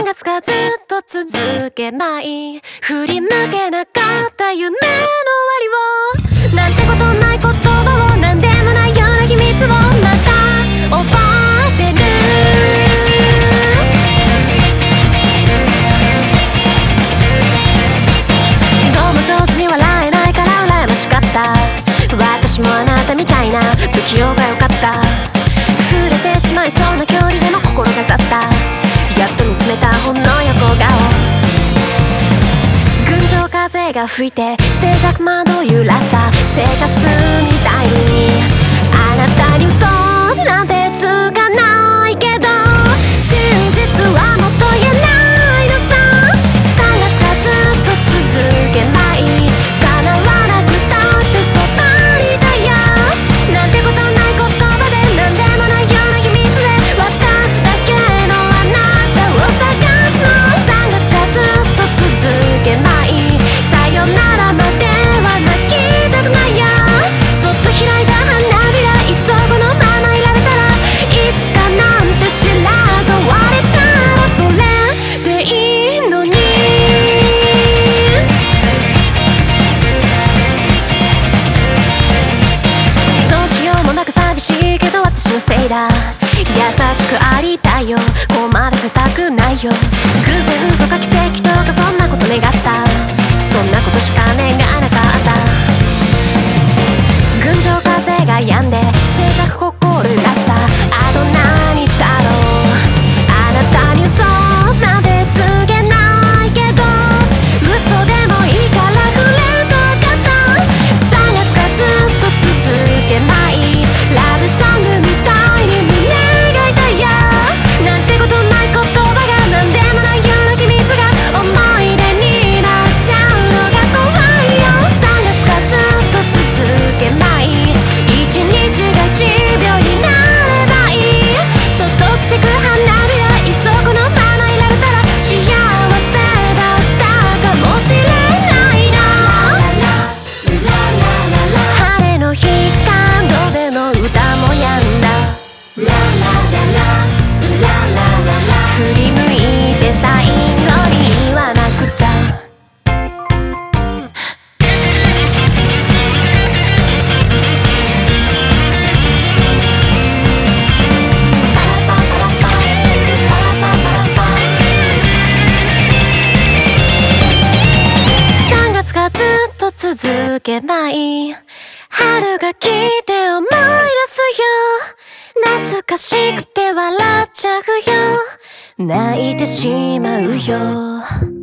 月がずっと続けまい、振り向けなかった夢の終わりを、なんてことない言葉を、なんでもないような秘密をまた覚えてる。どうも上手に笑えないから羨ましかった。私もあなたみたいな不器用がよかった。触れてしまいそうな距離でも心がざった。やっと見つめたほんの横顔。群青風が吹いて静寂窓を揺らした生活みたいに、あなたに嘘なんてつかないけど、真実はもっと言えないのさ。3月がずっと続けない、叶わなくたってそばにいたよ。なんてことない言葉で、なんでもないような秘密で、私だけのあなたを探すの。3月がずっと続けない、さよならまでは泣きたくないよ。そっと開いた花びら、いっそこのままいられたら、いつかなんて知らず終われたらそれでいいのに。どうしようもなく寂しいけど私のせいだ。優しくありたいよ、困らせたくないよ。偶然とか奇跡とかそんなこと願った、そんなことしか願わなかった。群青風が止んで静寂心揺らした。あと何日だろう、あなたに嘘なんて告げないけど、嘘でもいいから触れと分かった。3月がずっと続けない、ラブソングみたいに胸が痛いよ。なんてことない言葉が、なんでもないような秘密が思い出になっちゃうのが怖いよ。3月がずっと続けない、一日が1秒になればいい。そっと落ちてく花びら、いっそこのままいられたら幸せだったかもしれないな。晴れの日感動での歌も止んだ。振り向いて最後に言わなくちゃ。3月がずっと続けばいい、春が来て思い出すよ。懐かしくて笑っちゃうよ、泣いてしまうよ。